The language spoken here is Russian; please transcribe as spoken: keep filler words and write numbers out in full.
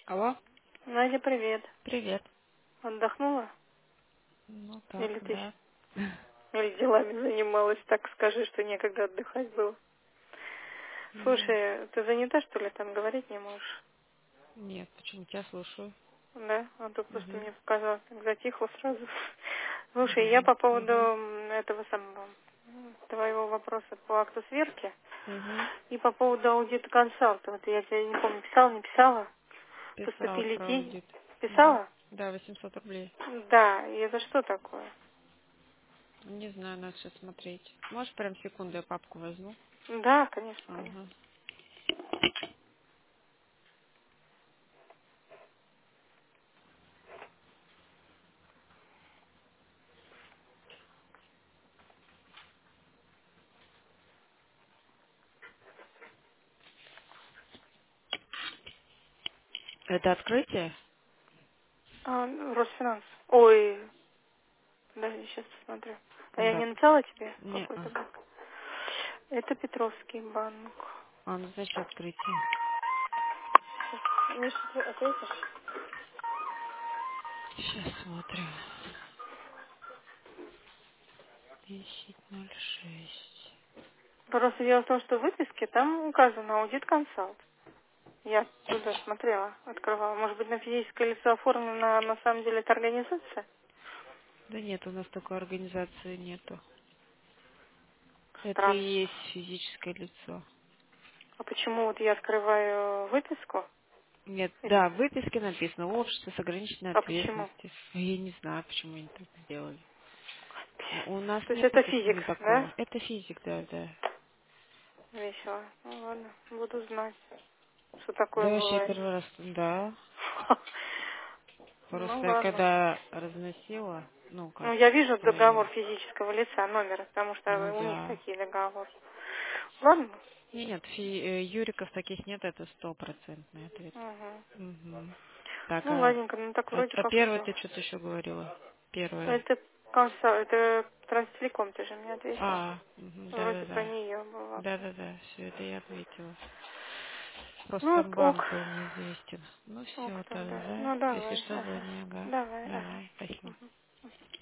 Алло? Надя, привет. Привет. Отдохнула? Ну так, Или ты да. щ- или делами занималась? Так скажи, что некогда отдыхать было. М, Слушай, ты занята, что ли, там говорить не можешь? Нет, почему тебя слушаю? Да? А то просто Угу. мне показалось, так затихло сразу. Слушай, я Да. по поводу Угу. м, этого самого м, твоего вопроса по акту сверки Угу. и по поводу аудита консалта. Вот я тебе не помню, писала, не писала? Писала Поступили про деньги? аудит. Угу. Писала? Да, восемьсот рублей. Да, и это что такое? Не знаю, надо сейчас смотреть. Можешь прям секунду, я папку возьму? Да, конечно, конечно. Ага. Это открытие? А, ну, Росфинанс. Ой, подожди, сейчас посмотрю. А я Да. не написала тебе Не, какой-то а. банк? Это Петровский банк. А, ну значит открытие. Миша, ты ответишь? Сейчас смотрю. Десять ноль шесть. Просто дело в том, что в выписке там указано аудит консалт. Я туда смотрела, открывала. Может быть, на физическое лицо оформлено, а на самом деле это организация? Да нет, у нас такой организации нету. Это и Странно. есть физическое лицо. А почему вот я открываю выписку? Нет, И- да, в выписке написано общество с ограниченной А почему? ответственностью. А я не знаю, почему они так сделали. У у нас То есть нету это так- физик, ни да? такого. Это физик, да, да. Весело. Ну ладно, буду знать, что такое Да, вообще бывает. первый раз, да. Ну Просто я ладно. когда разносила, ну Ну, как, я вижу своим, договор физического лица, номер, потому ну что у них да. такие договоры. Ладно? Не, нет, фи- э, Юриков таких нет, это стопроцентный ответ. Угу. Угу. Так, Ну, а, ладненько, ну так а, вроде а как первый все. ты что-то еще говорила? Первое. Это конса, это Транстелеком, ты же мне ответила. А, мгм, Вроде про да-да-да. нее был вопрос. Да-да-да, все это я ответила. Просто Ну, там ок, банк был неизвестен. Ну ок все, тогда. тогда. Ну, Если давай, что, ага. звони, ага. Давай, ага. Давай, спасибо.